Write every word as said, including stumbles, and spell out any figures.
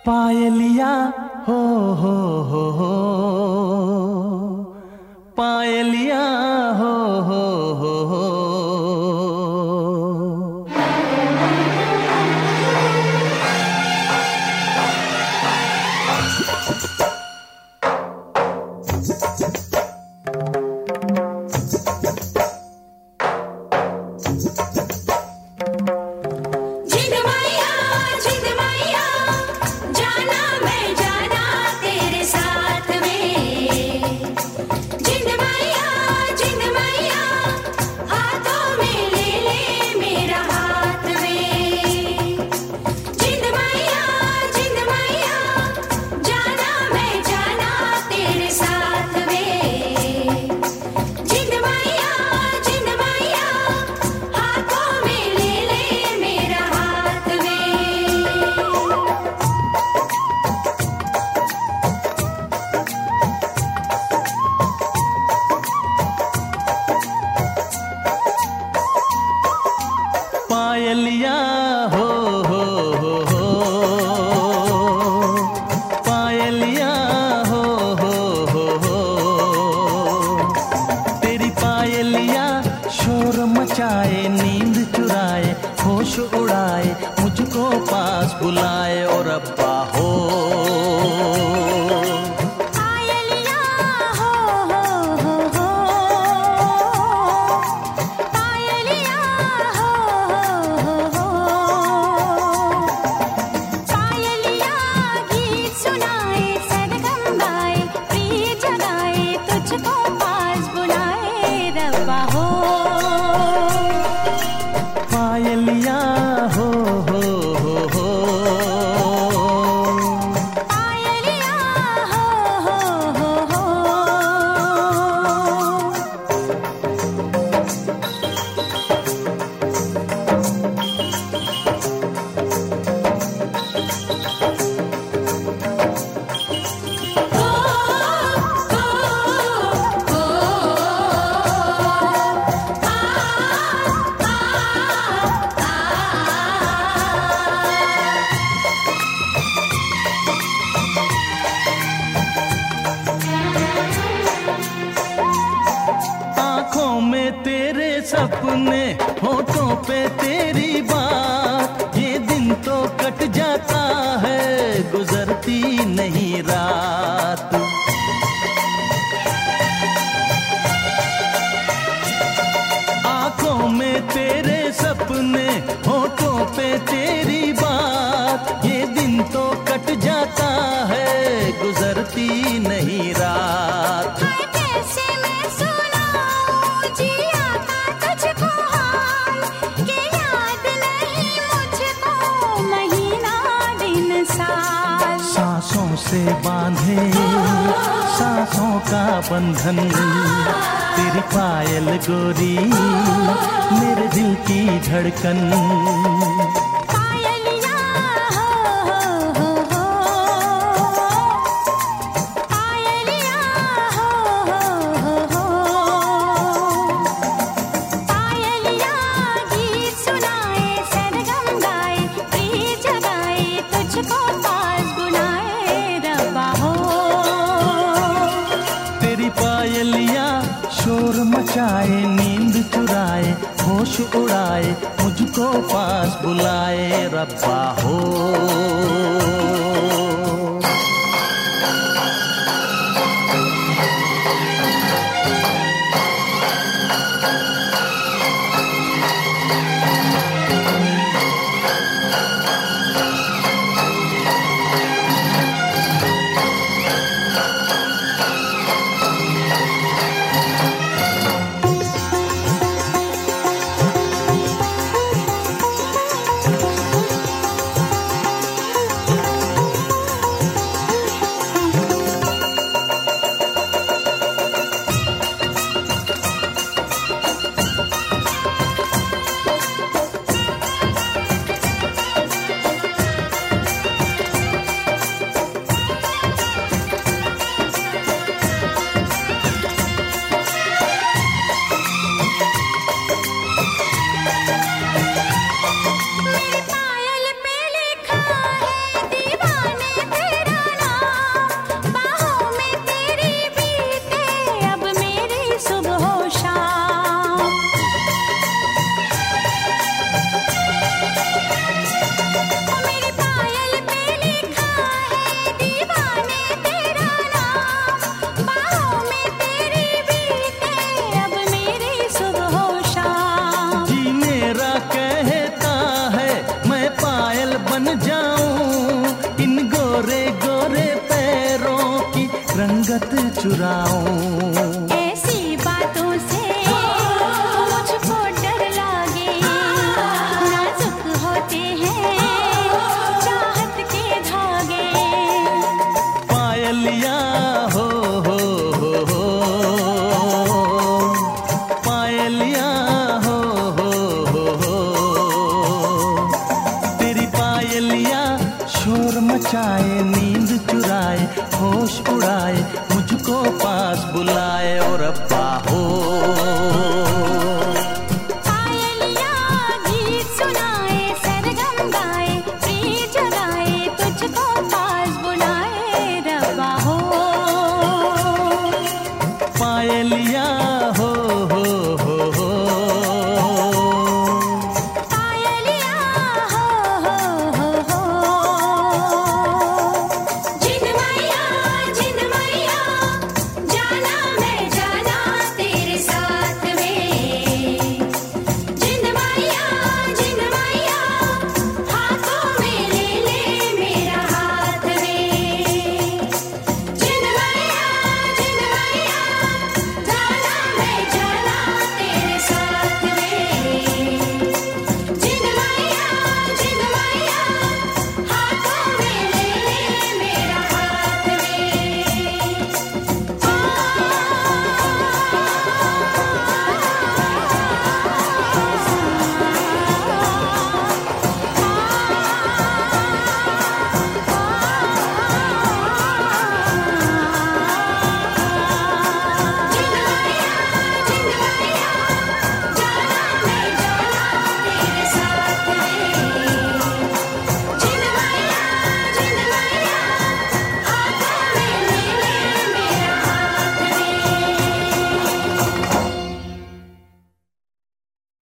पायलिया हो हो हो हो, पायलिया हो हो हो हो। पायलिया हो हो हो हो, पायलिया हो हो हो हो। तेरी पायलिया शोर मचाए, नींद चुराए, होश उड़ाए, मुझको पास बुलाए और अब्बा हो। पायलिया हो हो हो हो, पायलिया हो हो हो हो। आँखों में तेरे सपने, होठों पे तेरी बात, ये दिन तो कट जाता है, गुजरती नहीं रात। आँखों में तेरे सपने, होठों पे तेरी बात, ये दिन तो कट जाता है, गुजरती नहीं रात। सांसों से बांधे सांसों का बंधन, तेरी पायल गोरी मेरे दिल की धड़कन। पायलिया हो हो हो हो, पायलिया हो हो हो हो। पायलिया गीत सुनाए, सरगम गाए, प्रीत जगाए, तुझको पास बुलाए रब्बा हो। तेरी पायलिया शोर मचाए, नींद चुराए, होश उड़ाए, मुझको पास बुलाए रब्बा हो। चुराऊं। ऐसी बातों से मुझको डर लागे, नाजुक होते हैं चाहत के धागे। पायलिया हो हो हो हो, पायलिया हो हो हो हो, तेरी पायलिया शोर मचाए, नींद चुराए, होश उड़ाए, मुझको पास बुलाए और अब्बा हो।